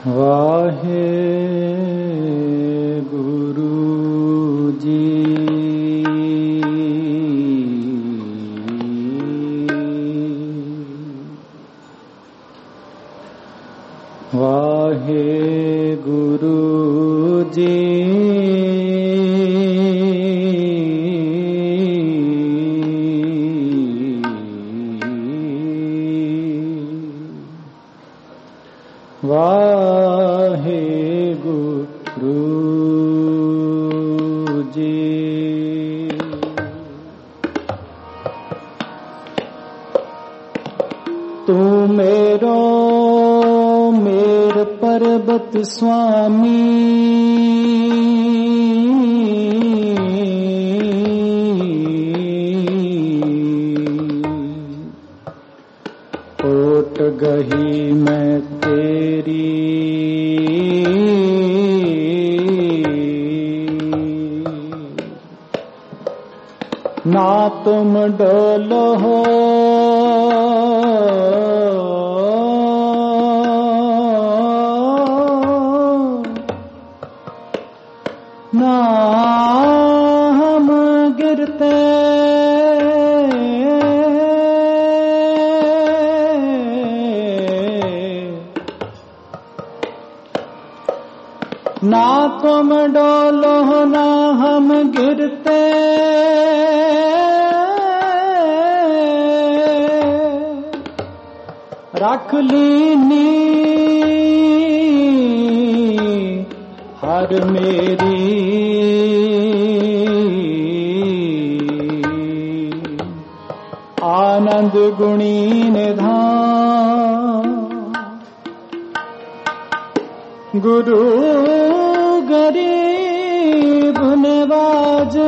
वाहे गुरु जी। वाहे गुरु जी। वाहे गुरु जी। तू मेरो मेर पर्वत स्वामी, ओट गही मैं तेरी, ना तुम डोलो हो ना हम गिरते, ना तुम डोलो ना हम गिरते, रख लीनी हर मेरी, आनंद गुणी निधान, गुरु गरीब नवाज,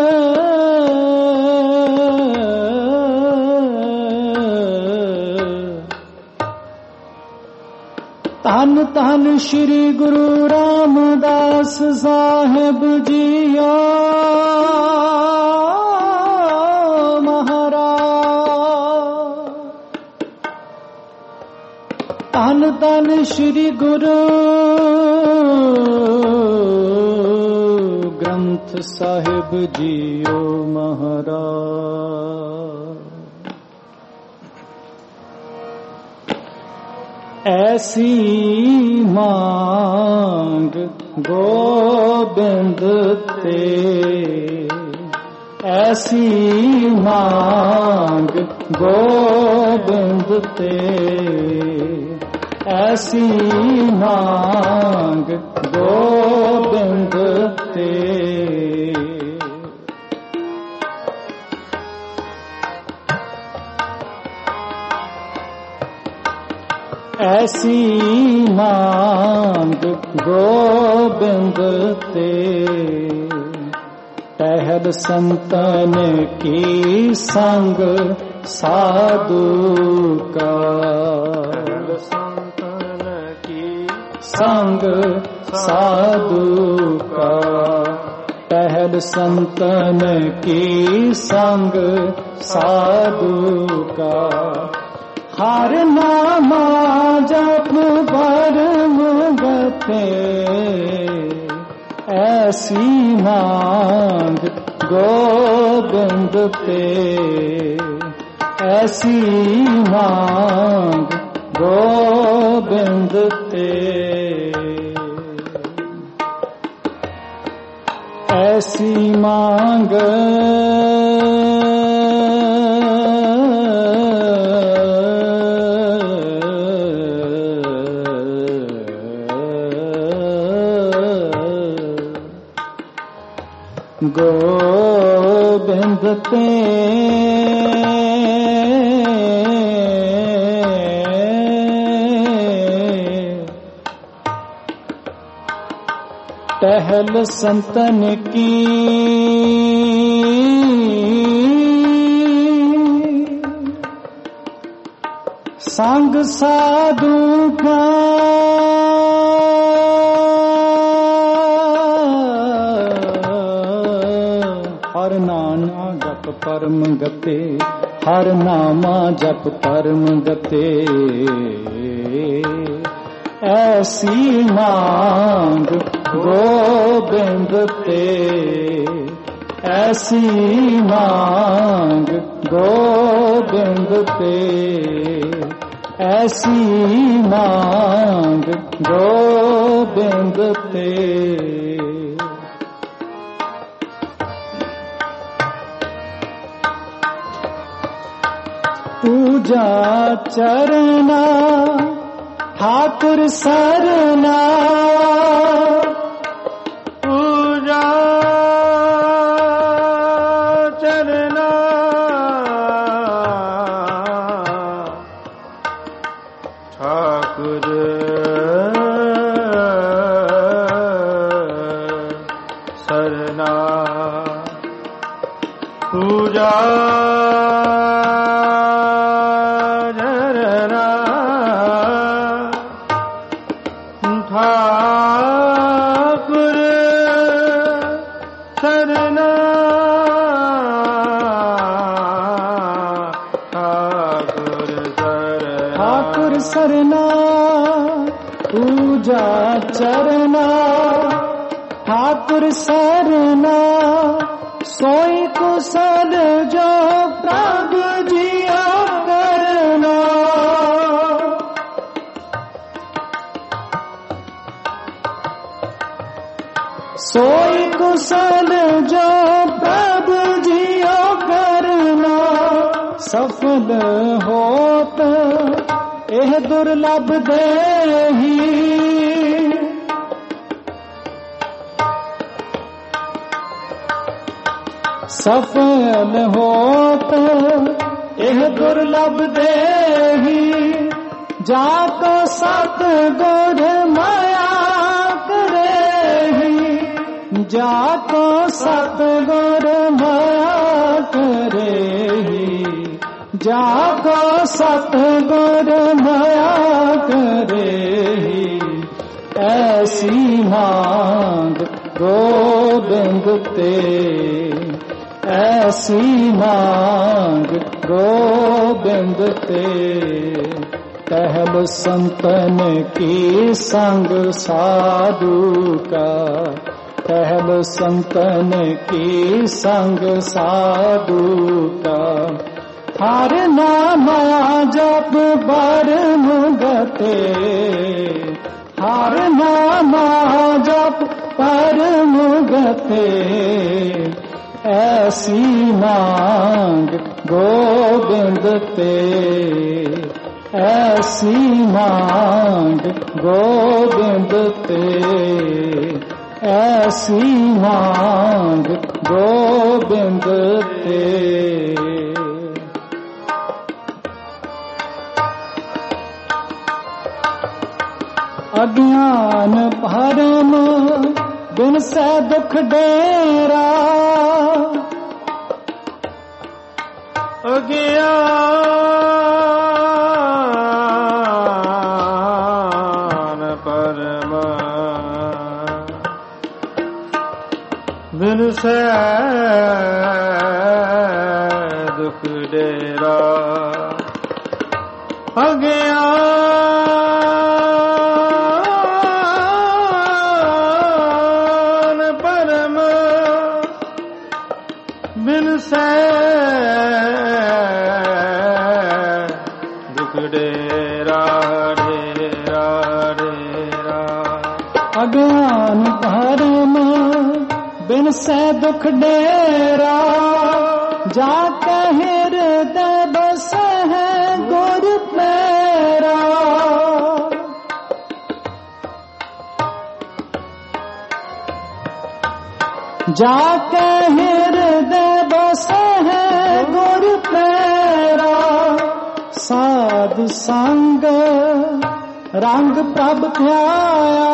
धन धन श्री गुरु रामदास साहेब जियो महाराज। धन धन श्री गुरु ग्रंथ साहिब जियो महाराज। ऐसी मांग गोबिंद ते, ऐसी मांग गोबिंद ते, ऐसी मांग गोबिंद ते, ऐसी मांग गोबिंद ते, टहल संतन की संग साधु का, संतन की संग साधु का, टहल संतन की संग साधु का, हर नामा जप परम गते, ऐसी मांग गोबिंद ते, ऐसी मांग गोबिंद ते, ऐसी मांग गोबिंद ते, टहल संतन की संग साधु का, हर नाना जप परम गते, हर नामा जप परम गते, ऐसी मांग गोबिंद ते, ऐसी मांग गोबिंद ते, ऐसी मांग गोबिंद ते। पूजा चरना ठाकुर सरना, पूजा चरना ठाकुर सरना, पूजा सरना, पूजा चरना ठाकुर सरना, सोई कुशल जो प्रभु जिया करना। सोई कुशल जो प्रभु जिया करना, सफल होत एह दुर्लभ देही। सफल होत एह दुर्लभ देही, जाको सतगुर माया करेही, जाको सतगुर माया करेही, जाको सतगुर माया करेही। ऐसी मांग गोबिंद ते, ऐसी मांग गोबिंद ते। टहल संतन की संग साधु का, टहल संतन की संग साधु का। हर नाम जप बर मुगते, हर नाम जप पर मुगते। ऐसी मांग गोबिंद ते, ऐसी मांग गोबिंद ते, ऐसी मांग गोबिंद ते। अज्ञान भरम बिन से दुख डेरा, अज्ञान परम बिन से दुख डेरा। अज्ञान परम बिन से दुख डेरा, डेरा डेरा। अज्ञान भरम बिन से दुख डेरा, जाके हृदय बस है गुर मेरा। जाके हृदय बस है गुर मेरा। साध संग रंग प्रभ ध्याया,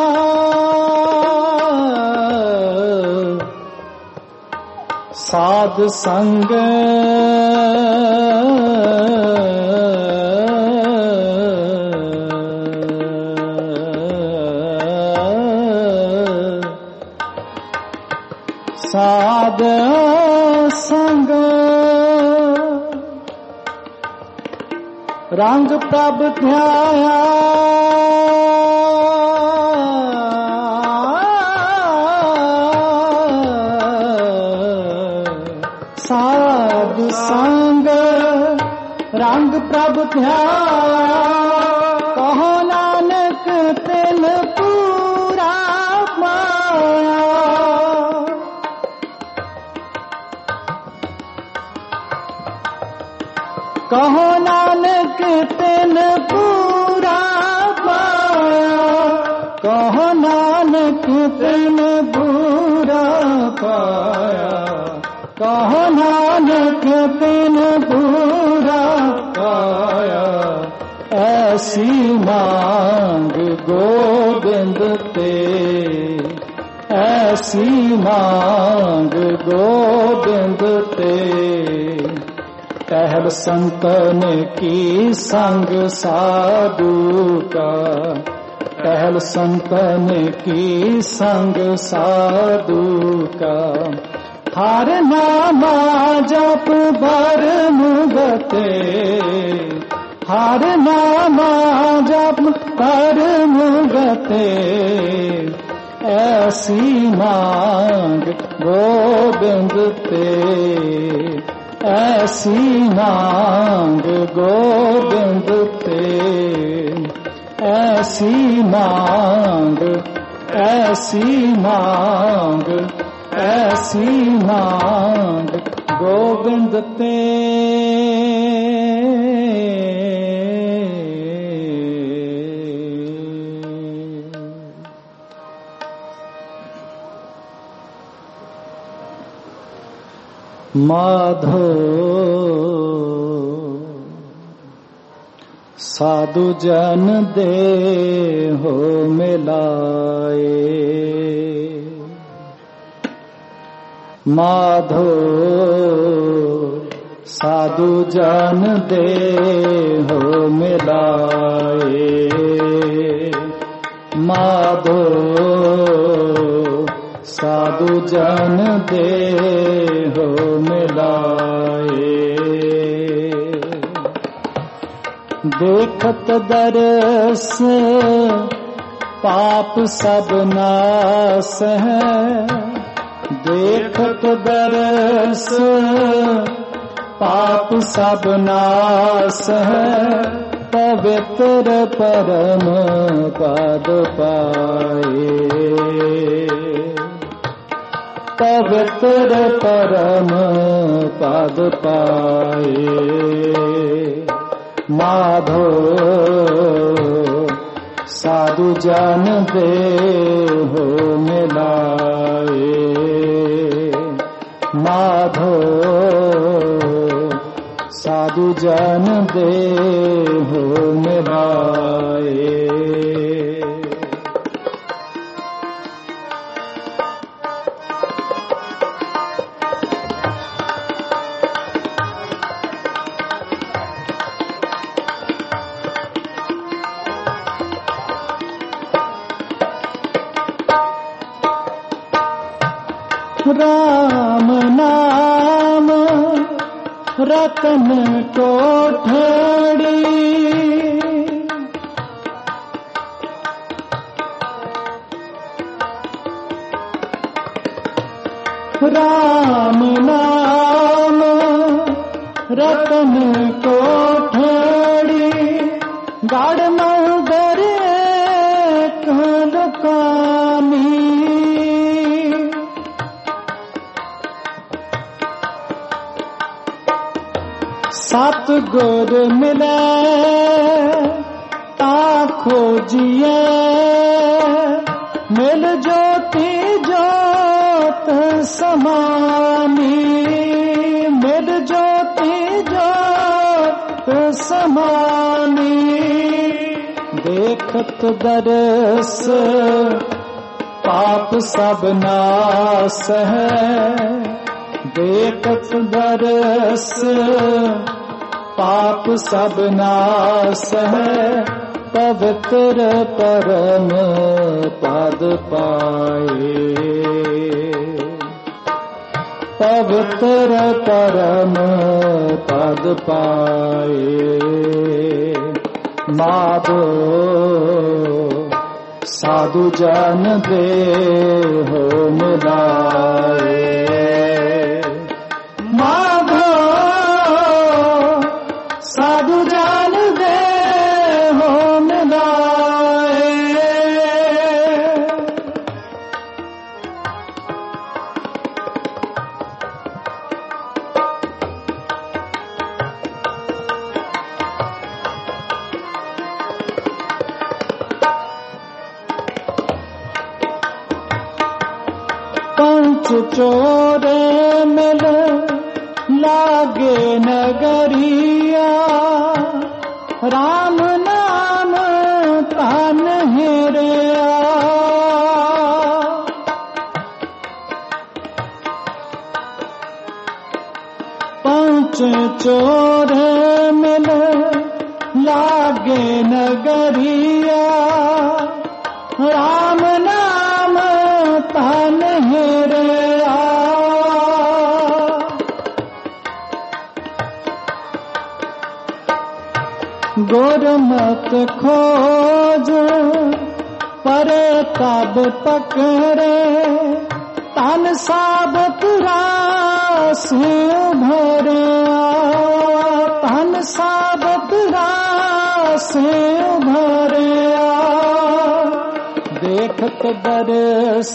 साध संग साध संग रंग प्रभ ध्याया। प्रभु ध्याया, कहो नानक तिन पूरा पाया। कहो नानक तिन पूरा पाया, कहो नानक तिन पूरा पाया, कहो नानक तिन पूरा पाया। ऐसी मांग गोबिंद ते, ऐसी मांग गोबिंद ते। टहल संतन की संग साधु का, टहल संतन की संग साधु का। हर नामा जप बर मुगते, हर नामा जप बर मुगते। ऐसी मांग गोबिंद ते, ऐसी मांग गोबिंद ते। ऐसी मांग, ऐसी मांग, ऐसी मांग गोबिंद ते। माधो साधु जन दे हो मिलाए, माधो साधु जन दे हो मिलाए। माधो साधु जन दे हो मिलाए। देखत दरस पाप सब नास है, देखत दरस पाप सब नास है। पवित्र परम पद पाए, पवित्र परम पद पाए। माधो साधु जन दे हो मिलाए, माधो साधु जन दे हो मिलाए। राम नाम रतन कोठड़ी, राम नाम रतन कोठड़ी। गाड़ मगर लुकामी, सतगुर मिले ता खोजिए, मिल ज्योति ज्योत समानी, मिल ज्योति ज्योत समानी। देखत दरस पाप सब नास है, देखत दरस पाप सब नास है। पवित्र परम पद पाए, पवित्र परम पद पाए। माधो साधु जन दे हो मिलाए, माधो साधु जन चोरे मिल लागे नगरिया, राम नाम तान हेरिया। पंच चोरे मिल लागे नगरिया, राम नाम तान हेरिया। गुरमत खोज परे तब पकड़े, तन साबत रास भरिया, तन साबत रास भरिया। देखत बरस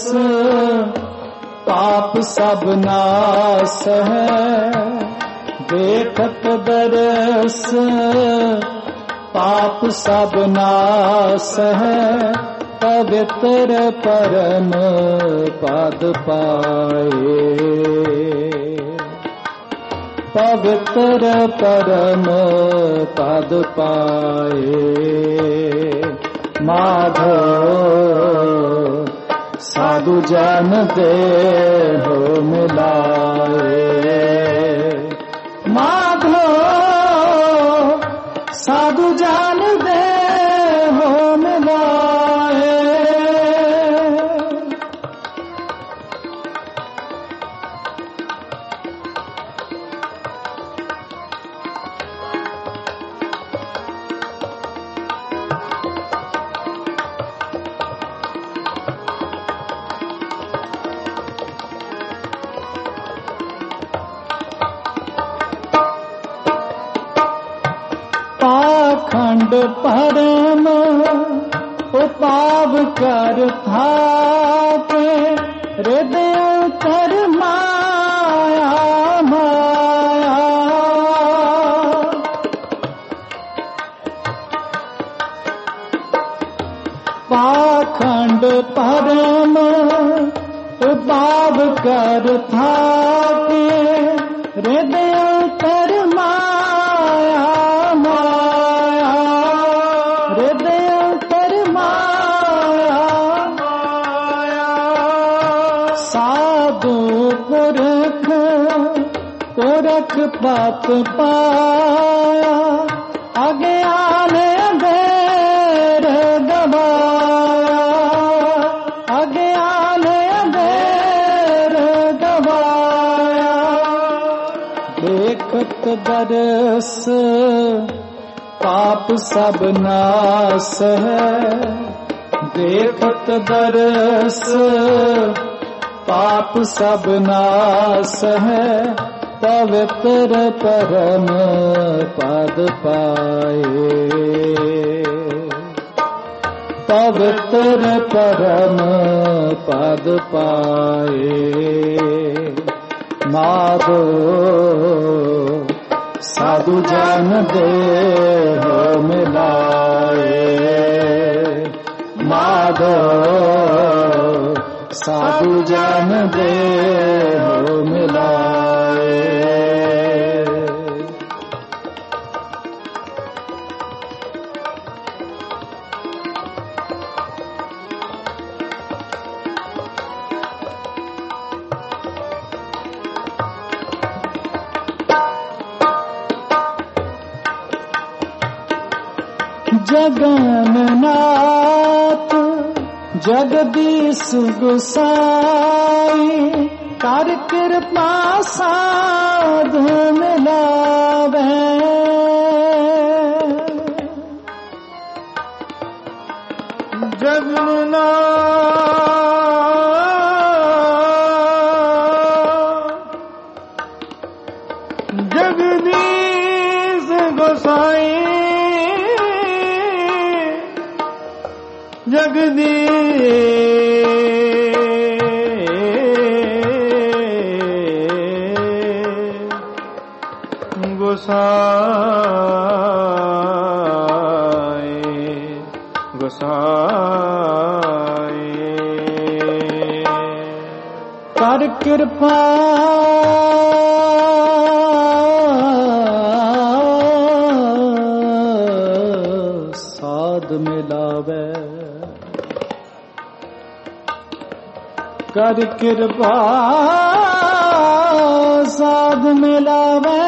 पाप सब नाश है, देखत बरस पाप सब नाश है। पवित्र परम पद पाए, पवित्र परम पद पाए। माधव साधु जन देहो मिलाए, माधव साधु जन देहो मिलाए। पाखंड परम उपाव कर थाके, हृदय कर माया माया। पाखंड परम उपाव कर थाके, हृदय कर माया माया। हृदय कर माया माया। साधु पुरख पुरख पत पाया, अज्ञान अंधेर गवाया, अज्ञान अंधेर गवाया। देखत बरस पाप सब नाश है, देखत बरस पाप सब नाश है। पवित्र परम पद पाए, पवित्र परम पद पाए। माधो साधु जन देहो मिलाए, माधो साधु जन देहो मिलाए। जगन्नाथ जगदीश गोसाई, कर कृपा साधु मिलावे। जगन्नाथ जगदीश गोसाई, जगदीश गोसाई गोसाई। ਕਰ ਕਿਰਪਾ ਸਾਧ ਮਿਲਾਵੇ, ਕਰ ਕਿਰਪਾ ਸਾਧ ਮਿਲਾਵੇ,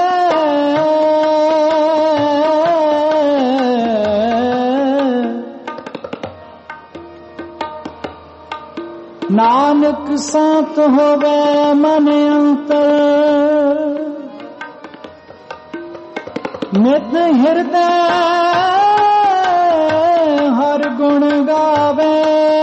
ਨਾਨਕ ਸਾਥ ਹੋਵੇ ਮਨ ਅੰਤਰ, ਨਿਤ ਹਿਰਦੈ ਹਰ ਗੁਣ ਗਾਵੇ,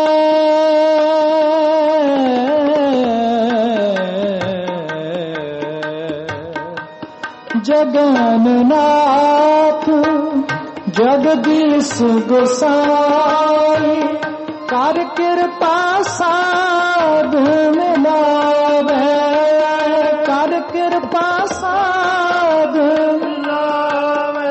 ਜਗਨਨਾਥ ਜਗਦੀਸ਼ ਗੁਸਾਈ, ਕਰ ਕਿਰਪਾ ਸਾਧ ਮਿਲਾਵੇ, ਕਰ ਕਿਰਪਾ ਸਾਧ ਮਿਲਾਵੇ,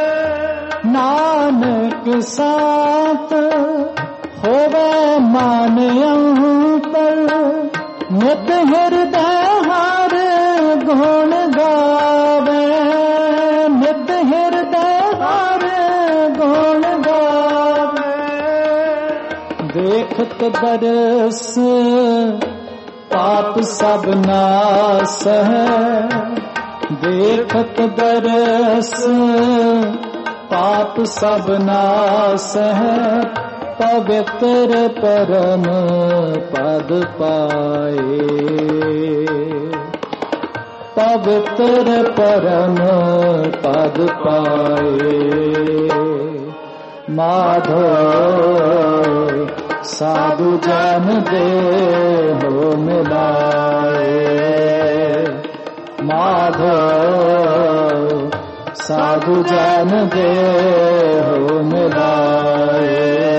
ਨਾਨਕ ਸਾਥ ਹੋਵੇ ਮਨ ਅੰਤਰ, ਨਿਤ ਹਿਰਦੈ ਹਰ ਗੁਣ ਗਾਵੇ, ਨਿਤ ਹਿਰਦੈ ਹਰ ਗੁਣ ਗਾਵੇ, ਦੇਖਤ ਬਰਸ ਪਾਪ ਸਭ ਨਾਸ ਹੈ, ਦੇਖਤ ਬਰਸ ਪਾਪ ਸਭ ਨਾਸ ਹੈ, ਪਵਿੱਤਰ ਪਰਮ ਪਦ ਪਾਏ, ਪਵਿੱਤਰ ਪਰਮ ਪਦ ਪਾਏ, ਮਾਧੋ ਸਾਧੂ ਜਨ ਦੇਹੁ ਮਿਲਾਏ, ਮਾਧੋ ਸਾਧੂ ਜਨ ਦੇਹੁ ਮਿਲਾਏ,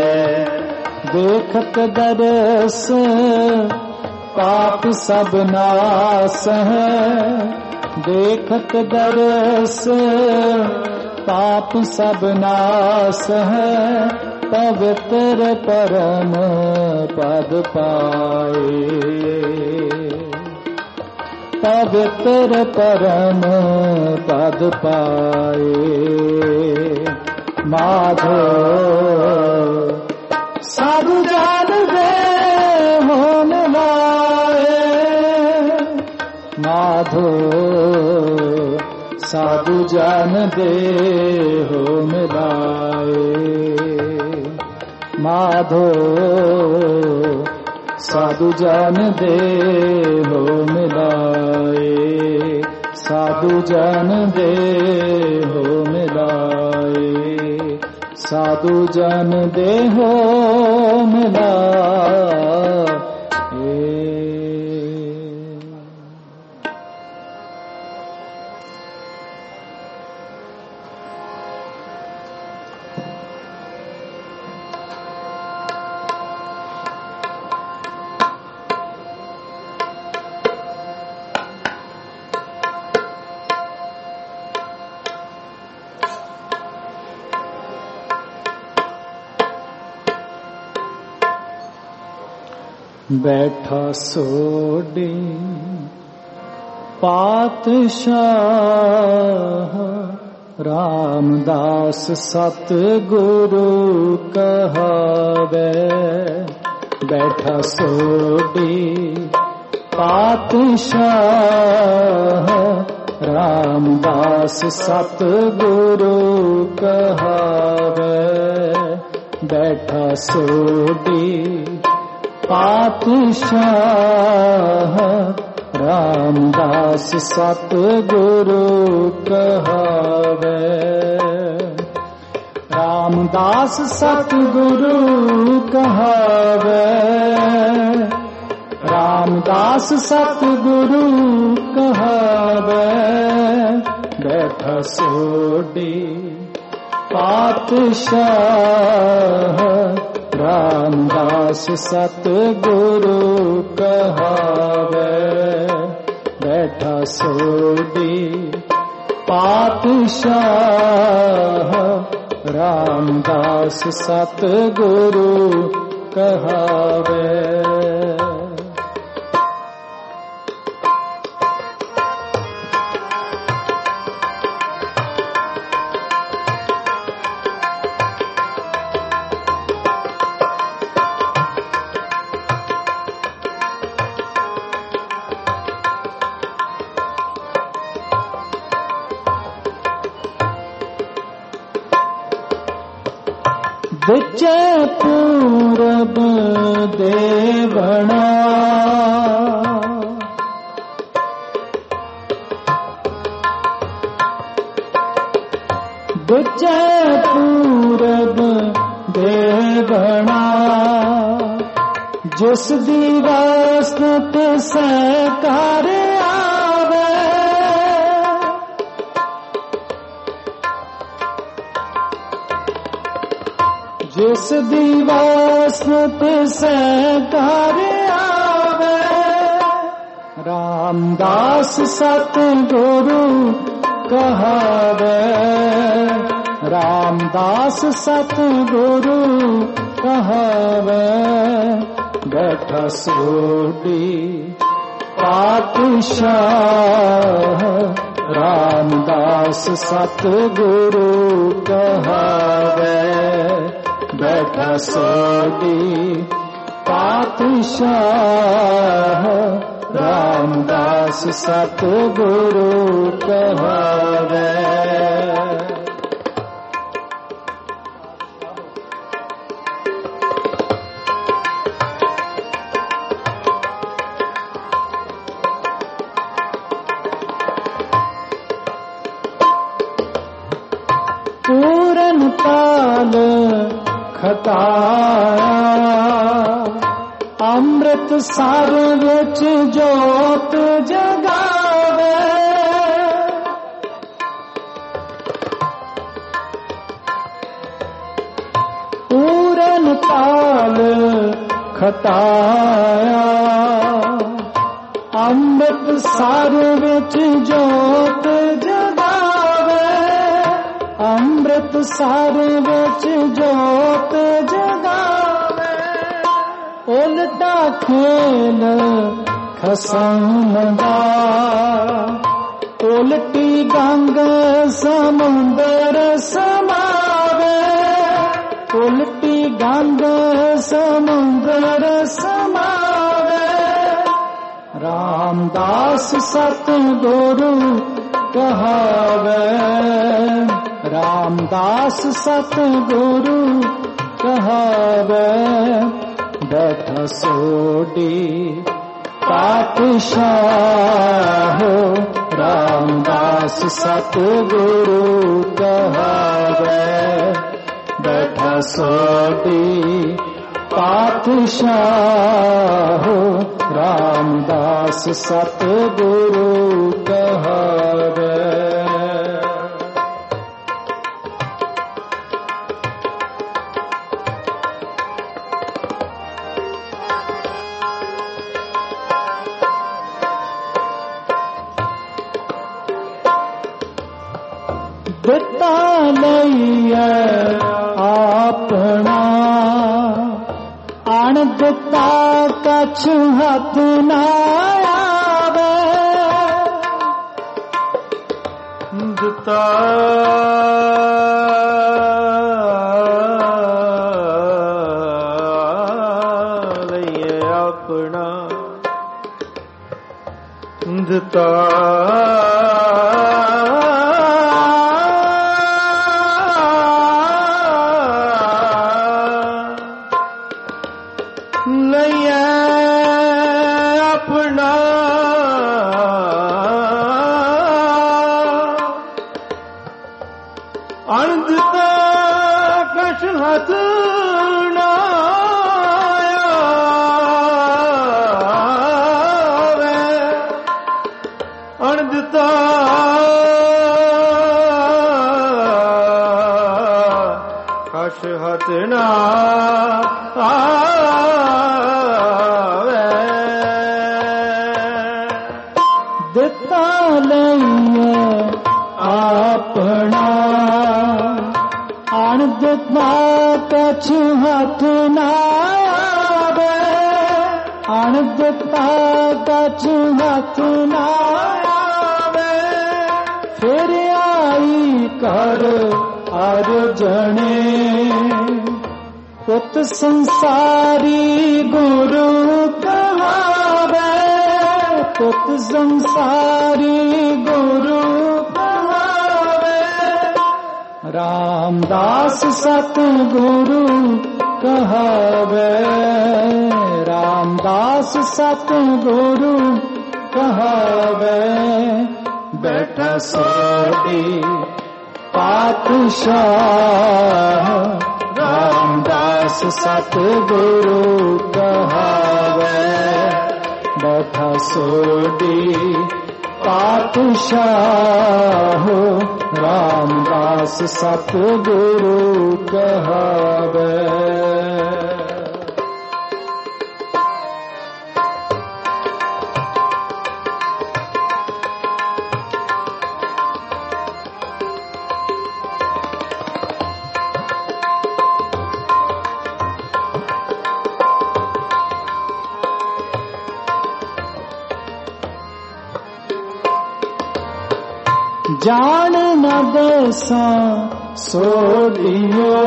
ਦੇਖਤ ਦਰਸ ਪਾਪ ਸਭ ਨਾਸ ਹੈ, ਦੇਖਤ ਦਰਸ ਪਾਪ ਸਭ ਨਾਸ ਹੈ, ਪਵਿੱਤਰ ਪਰਮ ਪਦ ਪਾਏ, ਪਵਿੱਤਰ ਪਰਮ ਪਦ ਪਾਏ, ਮਾਧੋ ਸਾਧੂ ਜਨ ਦੇਹੁ ਮਿਲਾਏ, ਮਾਧੋ ਸਾਧੂ ਜਨ ਦੇਹੁ ਮਿਲਾਏ, ਮਾਧੋ ਸਾਧੂ ਜਨ ਦੇਹੁ ਮਿਲਾਏ, ਸਾਧੂ ਜਨ ਦੇਹੁ ਮਿਲਾਏ, ਸਾਧੂ ਜਨ ਦੇਹੁ ਮਿਲਾਏ। ਬੈਠਾ ਸੋਢੀ ਪਾਤਸ਼ਾਹ, ਰਾਮਦਾਸ ਸਤ ਗੁਰੂ ਕਹਾਵੇ, ਬੈਠਾ ਸੋਢੀ ਪਾਤਸ਼ਾਹ, ਰਾਮਦਾਸ ਸਤ ਗੁਰੂ ਕਹਾਵੇ, ਬੈਠਾ ਸੋਢੀ ਪਾਤਸ਼ਾਹ, ਰਾਮਦਾਸ ਸਤ ਗੁਰੂ ਕਹਾਵੇ, ਰਾਮਦਾਸ ਸਤ ਗੁਰੂ ਕਹਾਵੇ, ਰਾਮਦਾਸ ਸਤ ਗੁਰੂ ਕਹਾਵੇ, ਬੈਠਾ ਸੋਢੀ ਪਾਤਸ਼ਾਹ, ਰਾਮਦਾਸ ਸਤ ਗੁਰੂ ਕਹਾਵੇ, ਬੈਠਾ ਸੋਢੀ ਪਾਤਸ਼ਾਹ, ਰਾਮਦਾਸ ਸਤ ਗੁਰੂ ਕਹਾਵੇ, ਵਿਚੇ ਪੂਰਬ ਦੇਵਣਾ ਵਿਚੇ ਪੂਰਬ ਦੇਵਣਾ ਜਿਸ ਦੀ ਵਾਸਤ ਸੈ ਕਰ ਆਵੇ ਜਿਸ ਦੀ ਵਾਸਤ ਸੈ ਕਰ ਆਵੇ ਰਾਮਦਾਸ ਸਤਿਗੁਰੂ ਕਹਾਵੇ ਰਾਮਦਾਸ ਸਤਿਗੁਰੂ ਕਹਾਵੇ ਬੈਠਾ ਸੋਢੀ ਪਾਤਸ਼ਾਹ ਰਾਮਦਾਸ ਸਤਿਗੁਰੂ ਕਹਾਵੇ ਬੈਠਾ ਸੋਢੀ ਪਾਤਸ਼ਾਹ ਰਾਮਦਾਸ ਸਤਿਗੁਰੂ ਕਹਾਵੇ ਪੂਰਨ ਤਾਲ ਖਟਾਇਆ ਅੰਮ੍ਰਿਤ ਸਰ ਵਿੱਚ ਜੋਤ ਜਗਾਵੇ ਪੂਰਨ ਤਾਲ ਖਟਾਇਆ ਅੰਮ੍ਰਿਤ ਸਰ ਵਿੱਚ ਜੋਤ ਜਗਾਵੇ ਅੰਮ੍ਰਿਤ ਸਰ ਵਿੱਚ ਜੋਤ ਜਗਾਵੇ ਉਲਟਾ ਖੇਲ ਖਸਮ ਦਾ ਉਲਟੀ ਗੰਗ ਸਮੁੰਦਰ ਸਮਾਵੇ ਉਲਟੀ ਗੰਗ ਸਮੁੰਦਰ ਸਮਾਵੇ ਰਾਮਦਾਸ ਸਤਿਗੁਰੂ ਕਹਾਵੇ ਰਾਮਦਾਸ ਸਤਿਗੁਰੂ ਕਹਾਵੇ ਬੈਠਾ ਸੋਢੀ ਪਾਤਸ਼ਾਹ ਰਾਮਦਾਸ ਸਤਿਗੁਰੂ ਕਹਾਵੇ ਬੈਠਾ ਸੋਢੀ ਪਾਤਸ਼ਾਹ ਰਾਮਦਾਸ ਸਤਿਗੁਰੂ ਕਹਾਵੇ ਦਿੱਤਾ ਲਈਐ ਆਪਣਾ ਅਣ ਦਿੱਤਾ ਕਛ ਹੱਥ ਨਾ ਆਵੇ ਦਿੱਤਾ ਲਈਐ ਆਪਣਾ ਦਿੱਤਾ ਹੱਥ ਨਾ ਆਵੇ ਦਿੱਤਾ ਲਈਏ ਆਪਣਾ ਅਣ ਦਿੱਤਾ ਕਛ ਹੱਥ ਨਾ ਆਵੇ ਅਣ ਦਿੱਤਾ ਕਛ ਹੱਥ ਨਾ ਆਵੇ ਫਿਰ ਆਈ ਕਰ ਅਰਜਣੇ ਪੁੱਤ ਸੰਸਾਰੀ ਗੁਰੂ ਕਹਾਵੇ ਪੁੱਤ ਸੰਸਾਰੀ ਗੁਰੂ ਕਹਾਵੇ रामदास सतगुरु कहावे, रामदास सतगुरु कहावे, बैठा सोडी पातशाह, रामदास सतगुरु कहावे, बैठा सोडी पातशाह, रामदास सतगुरु कहावे। जान न देसा सोडियो,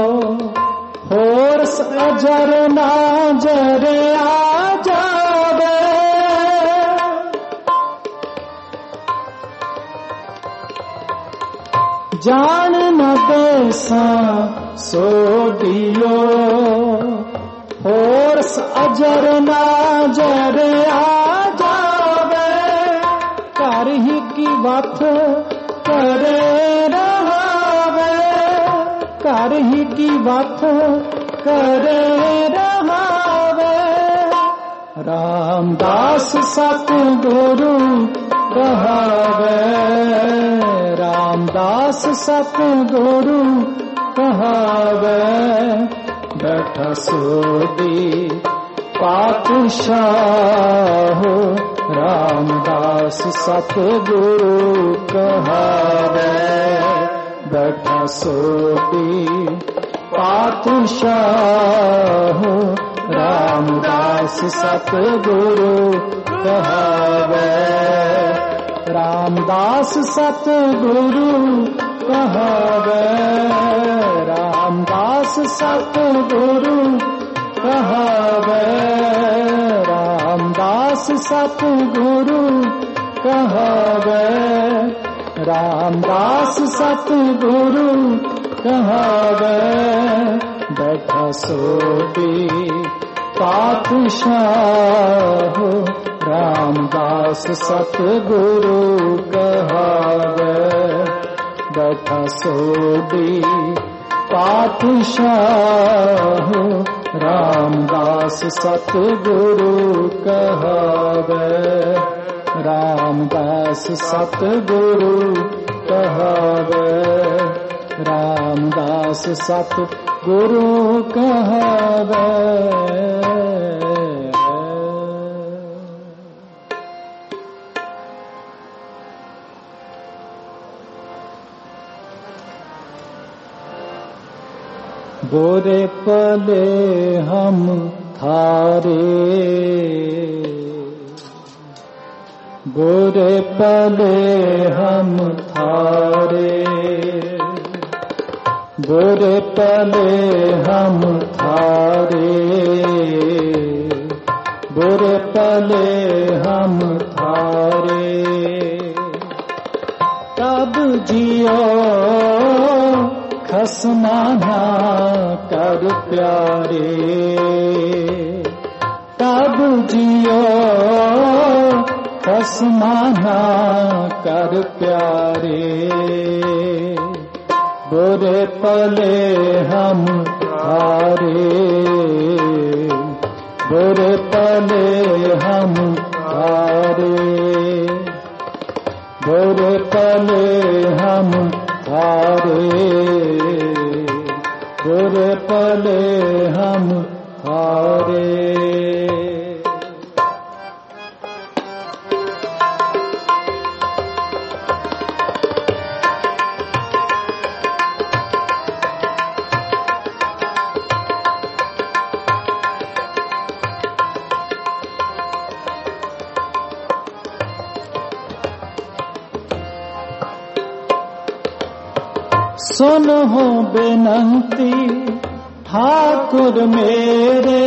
होर अजर ना जरे आ जावे, जान न देसा सोडियो, होर अजर ना जरे आ जावे, कर ही की बात करे रहावे, कर ही की बात करे रहावे, रामदास सतगुरु कहावे, रामदास सतगुरु कहावे, बैठा सोडी पातशाह, रामदास सतगुरु कहावे, बैठा सोडी पातशाह, रामदास सतगुरु कहावे, रामदास सतगुरु कहावे, रामदास सतगुरु कहावे, रामदास सतगुरु कहावे, रामदास सतगुरु कहावे, बैठा सोडी पातशाह, रामदास सतगुरु कहावे, बैठा सोडी पातशाह, रामदास सतगुरु कहावे, रामदास सतगुरु कहावे, रामदास सतगुरु कहावे। बुरे पले हम थारे, बुरे पले हम थारे, बुरे पले हम थारे, बुरे पले हम थारे, तब जियो खसमाना कर प्यारे, तब जियो खसमाना कर प्यारे, बुरे पले हम थारे, बुरे पले हम थारे, बुरे पले हम थारे, बुरे पले हम थारे। सुनो बेनंती ठाकुर मेरे,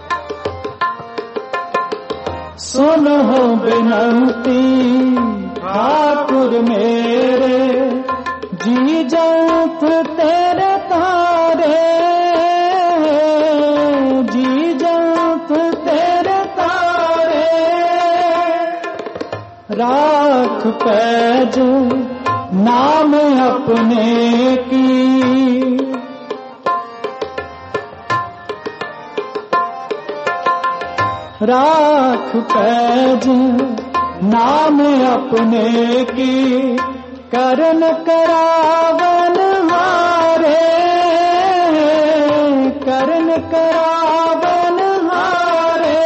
सुनो बेनंती ठाकुर मेरे जी जंत तेरे तारे, जी जंत तेरे तारे। राख पैज नाम अपने की, राख पैज नाम अपने की। करन करावन हारे, करन करावन हारे।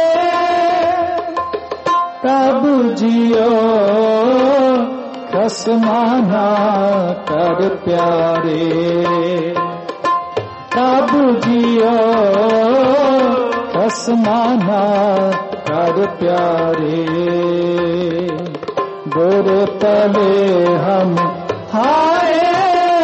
प्रभु जियो खसमाना कर प्यारे, प्रभु जियो खसमाना कर प्यारे। बुरे पले हम थारे,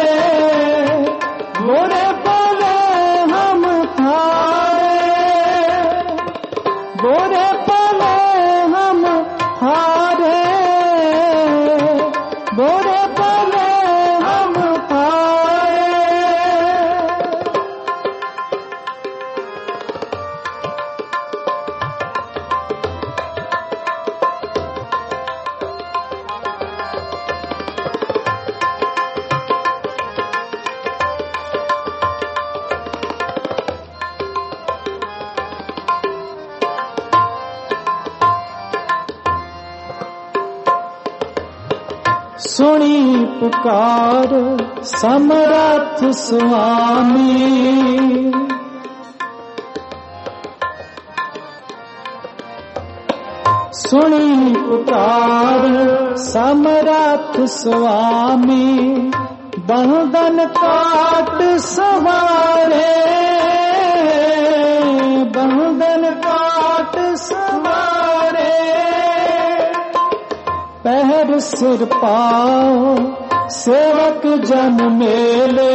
बुरे पले हम थारे, बुरे पले हम थारे, बुरे पले हम थारे। सुनी पुकार समरथ स्वामी, सुनी पुकार समरथ स्वामी। बंधन काट सवारे, बंधन काट सवारे। पहर सिर पाओ सेवक जन मेले,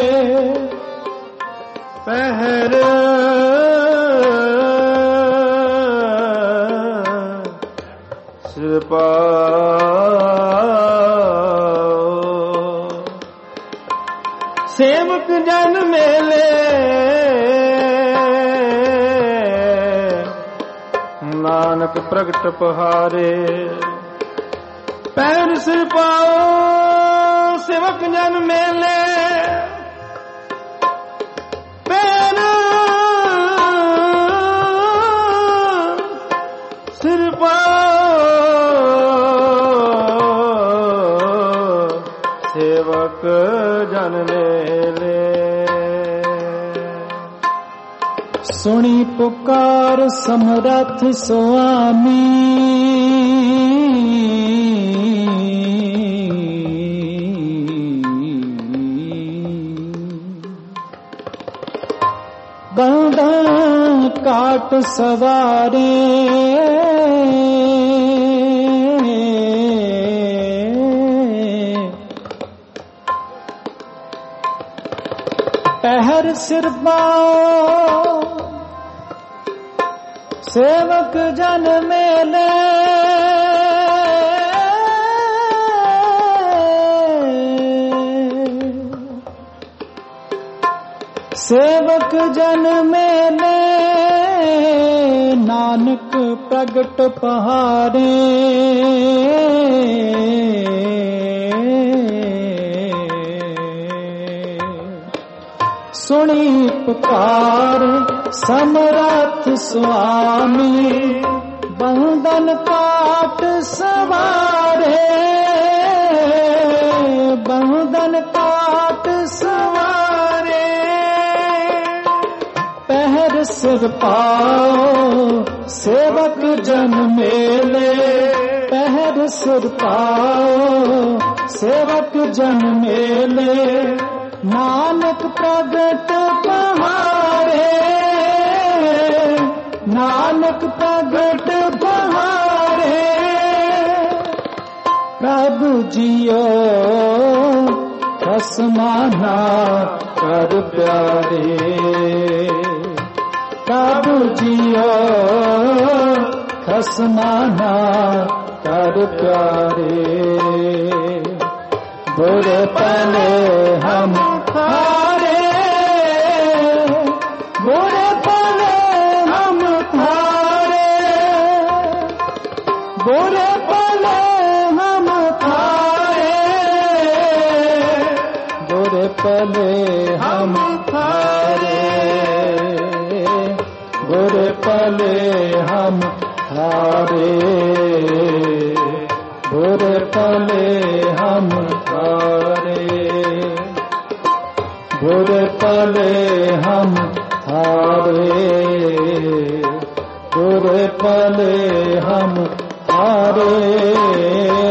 पहर सिर पाओ सेवक जन मेले। नानक प्रगट पहारे, पैर सिर पाओ सेवक जन मेले। पैर सिर पाओ सेवक जन मेले। सुनी पुकार समरथ स्वामी, बंधन काट सवारे। पहर सिर पाओ सेवक जन मेले। सेवक जन मेले नानक प्रगट पहारे। सुनी पुकार समरथ स्वामी, बंधन काट सवारे, बंधन काट सवारे। पहर सिर पाओ सेवक जन मेले, पहर सिर पाओ सेवक जन मेले। नानक प्रगट पहारे, नानक प्रगट पहारे। प्रभु जियो खसमाना कर प्यारे, प्रभु जियो खसमाना कर प्यारे, बुरे पले हम थारे, बुरे पले हम थारे, बुरे पले हम थारे, बुरे पले हम थारे, बुरे पले हम थारे, बुरे पले हम थारे, बुरे पले हम थारे, बुरे पले हम थारे।